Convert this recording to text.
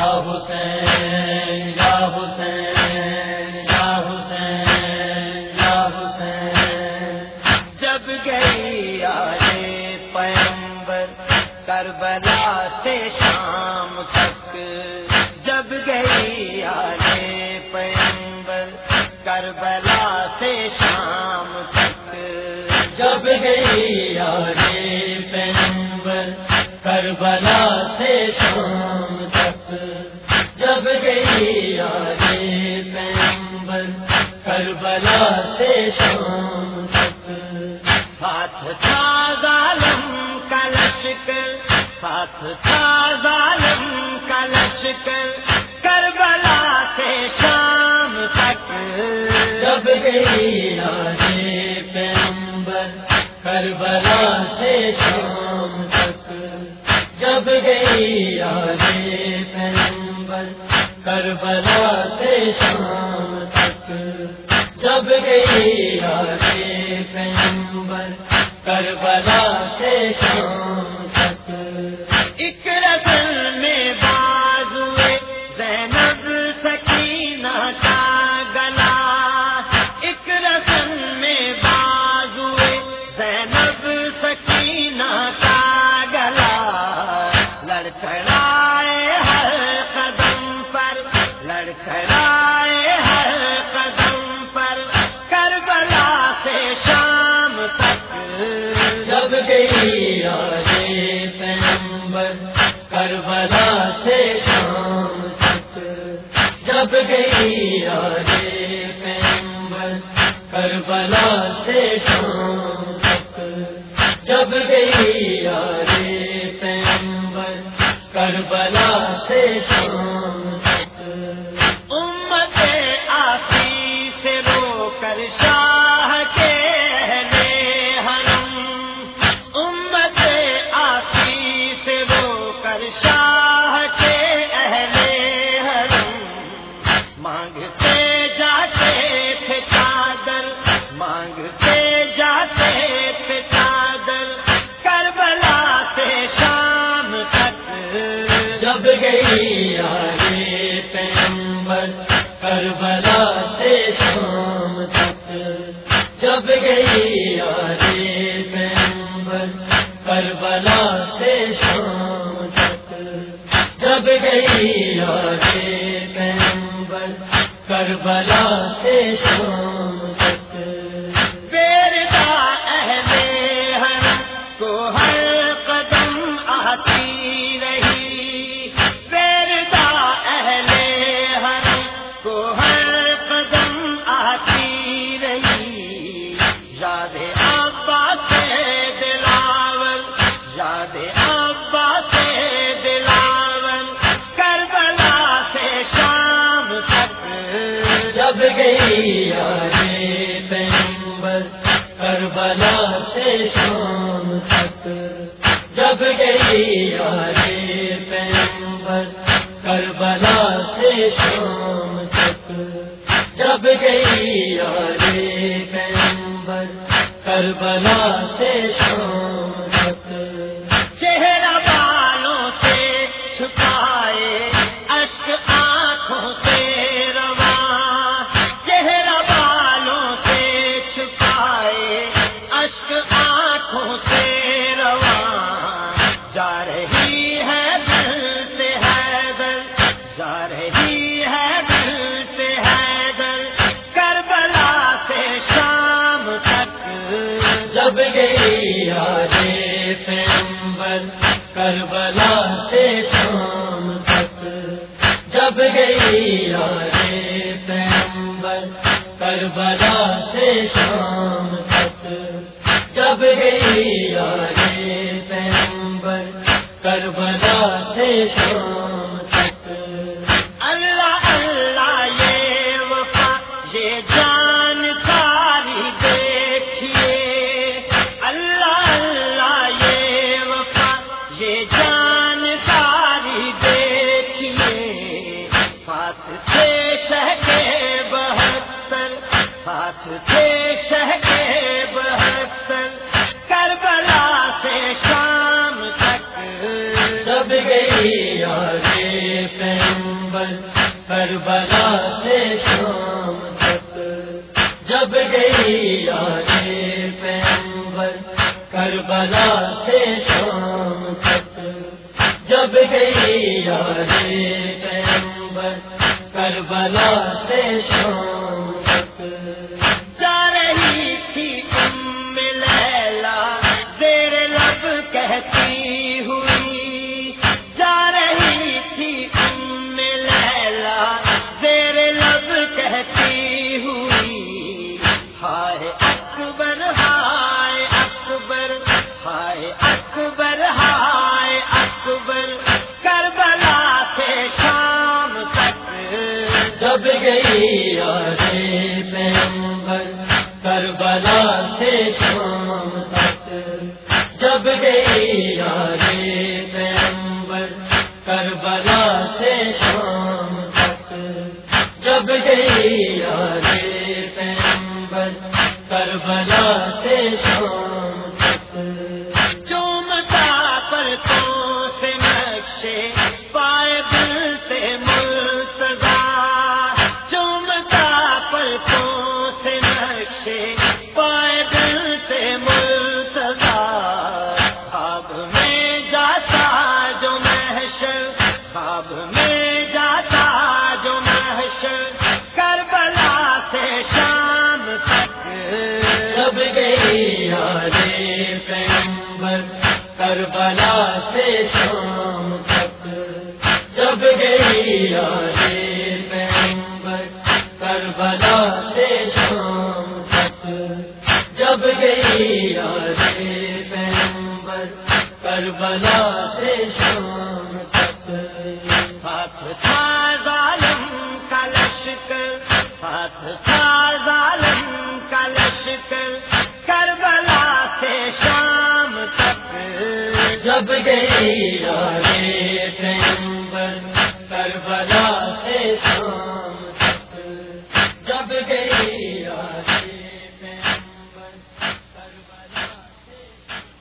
حسین یا حسین یا حسین یا حسین، جب گئی آلے پیغمبر کربلا سے شام تک، جب گئی آلے پیغمبر کربلا سے شام تک، جب گئی آلے پیغمبر کربلا سے شام تک، جب گئی آلے پیغمبر کربلا سے شام تک، ساتھ تھا ظالم کا لشکر، ساتھ تھا ظالم کا لشکر کربلا سے شام تک، جب گئی آلے پیغمبر کربلا سے شام تک، جب گئی آلے پیغمبر کربلا سے شام تک، جب گئی آلے پیغمبر کربلا سے شام تک، ایک رسل میں بازوئے زینب سکینہ کا گلا، ایک رسل میں بازوئے زینب سکینہ کا گلا، لڑکھڑائے ہر قدم پر، لڑکھڑائے ہر قدم پر کربلا سے شام تک، جب گئی آلے پیغمبر کربلا سے شام تک، جب گئی آلے پیغمبر کربلا سے شام تک، جب گئی آلے پیغمبر کربلا سے شام تک، امت آسی سے رو کر شاہ کے اہل حرم، امت آسی سے رو کر شاہ کے اہل حرم، مانگتے جاتے تھے چادر، مانگتے جاتے تھے چادر کربلا سے شام تک، جب گئی آلے پیغمبر کربلا سے شام تک، جب گئی آلے پیغمبر کربلا سے شام تک، جب گئی آلے پیغمبر کربلا سے شام تک، بیردا اہل حرم کو ہر قدم آتی رہی، بیردا اہل حرم کو ہر قدم آتی رہی، یاد عباس سے دلاور، یاد عباس سے دلاور کربلا سے شام تک، جب گئی آلے پیغمبر کربلا سے شام تک، جب گئی آلے پیغمبر کربلا سے شام تک، جب گئی آلے پیغمبر کربلا سے شام تک، چہرہ بالوں سے چھپائے اشک آنکھوں سے رواں، چہرہ بالوں سے چھپائے اشک آنکھوں سے رواں، جا رہی ہے دل سے حیدر، جا رہی ہے دل سے حیدر کربلا سے شام تک، جب گئی آلے پیغمبر کربلا سے شام تک، جب گئی آلے پیغمبر کربلا سے شام تک، جب گئی آلے پیغمبر کربلا سے شام تک، اللہ اللہ یہ وفا یہ جان ساری دیکھیے، اللہ اللہ یہ وفا یہ جان ساری دیکھیے، ساتھ تھے شہ کے 72، ساتھ تھے شہ کے 72 کربلا سے شام تک، جب گئی آلے پیغمبر کربلا سے شام تک، جب گئی یاد پیغمبر کربلا سے شام تک، جب گئی یاد پیغمبر کربلا سے شام تک، جا رہی تھی ام لیلا زیر لب کہتی ہوئی، جا رہی تھی ام لیلا زیر لب کہتی ہوئی، ہائے اکبر ہائے اکبر ہائے اکبر ہائے اکبر کربلا سے شام تک، جب گئی یاد پیغمبر کربلا سے شام تک، جب گئی یاد پیغمبر کربلا سے شام تک، جب گئی یاد پیغمبر کربلا سے شام تک، چومتا پلکوں سے نقشے پائے بلتے مرتضی، چومتا پلکوں سے نقشے پائے بلتے مرتضی، خواب میں جاتا جو محشر، خواب میں جاتا جو محشر کربلا سے شام تک، جب گئی یاد پیغمبر کربلا سے شام تک، جب گئی یاد پیغمبر کربلا سے شام تک، جب گئی یاد پیغمبر کربلا سے شام تک، ساتھ تھا ظالم کا لشکر، ساتھ تھا ظالم کا لشکر کربلا سے شام تک، جب گئی یاد پیغمبر کربلا سے شام